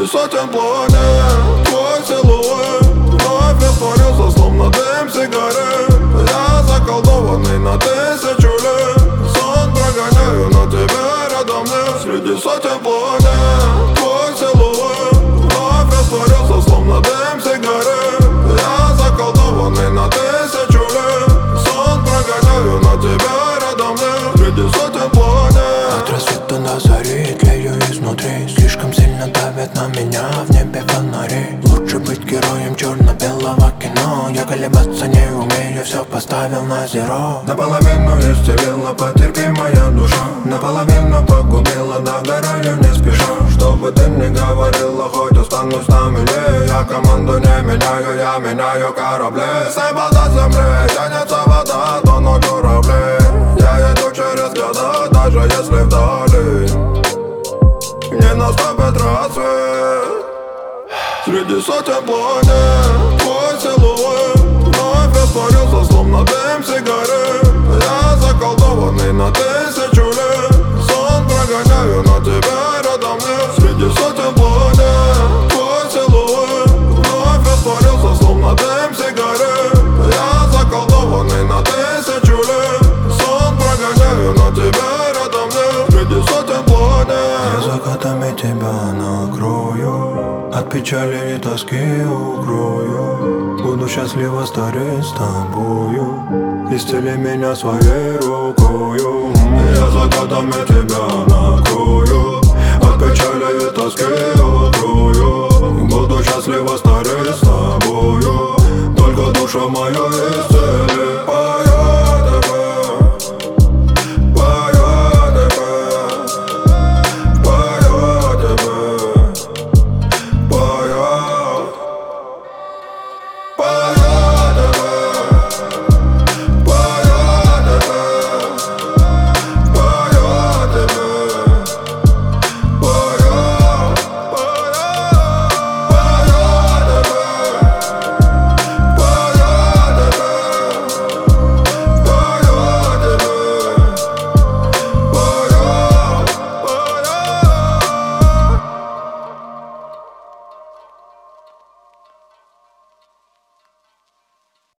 сотен планет твой силуэт вновь растворился, словно дым сигарет. Я заколдованный на 1000 лет. Сон прогоняю, но тебя рядом нет. Среди сотен планет твой силуэт вновь растворился, словно дым сигарет. Я заколдованный на 1000 лет. Сон прогоняю, но тебя рядом нет. Среди сотен планет. От рассвета до зари тлею изнутри. Слишком сильно давят на меня в небе фонари. Лучше быть героем черно-белого кино. Я колебаться не умею, все поставил на зеро. Наполовину исцелила, потерпи моя душа. Наполовину погубила, догораю не спеша. Что бы ты ни говорила, хоть останусь на миле. Я команду не меняю, я меняю корабли. С неба до земли тянется вода, тонут корабли. Я иду через года, даже если вдали не наступит рассвет. Среди сотен планет твой силуэт вновь растворился, словно дым сигарет. Я заколдованный на 1000 лет. Сон прогоняю, но тебя рядом нет. Среди сотен планет твой силуэт вновь растворился, словно дым сигарет. Я заколдованный на 1000 лет. Сон прогоняю, но тебя рядом нет. Среди сотен планет. Я закатами тебя накрою, от печали и тоски укрою. Буду счастливо стареть с тобою. Исцели меня своей рукою. Я закатами тебя накрою, от печали и тоски укрою. Буду счастливо стареть с тобою. Только душа моя исцели.